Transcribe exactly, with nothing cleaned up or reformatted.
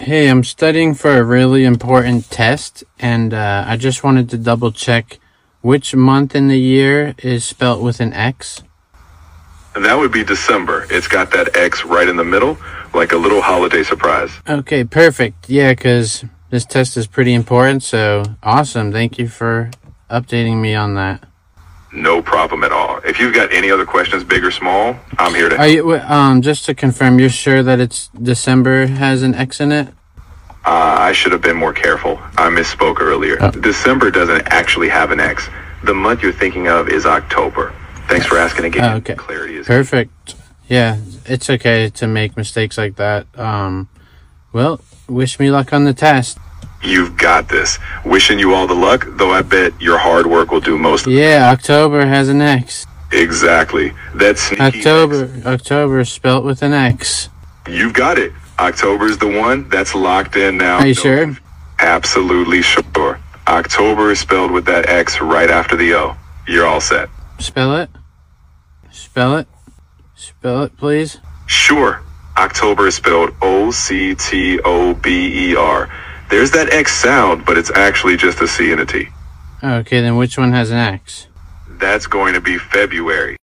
Hey, I'm studying for a really important test, and uh, I just wanted to double check which month in the year is spelt with an X. That would be December. It's got that X right in the middle, like a little holiday surprise. Okay, perfect. Yeah, because this test is pretty important, so awesome. Thank you for updating me on that. No problem at all. If you've got any other questions, big or small, I'm here to Are help. you, um, just to confirm, you're sure that it's December has an X in it? Uh, I should have been more careful. I misspoke earlier. Oh. December doesn't actually have an X. The month you're thinking of is October. Thanks for asking again. Oh, okay. Clarity is Perfect. Yeah, it's okay to make mistakes like that. Um, well, wish me luck on the test. You've got this. Wishing you all the luck, though I bet your hard work will do most of it. Yeah, October has an X. Exactly. That's sneaky October, X. October is spelt with an X. You've got it. October's the one. That's locked in now. Are you sure? Absolutely sure. October is spelled with that X right after the O. You're all set. Spell it. Spell it. Spell it, please. Sure. October is spelled O C T O B E R. There's that X sound, but it's actually just a C and a T. Okay, then which one has an X? That's going to be February.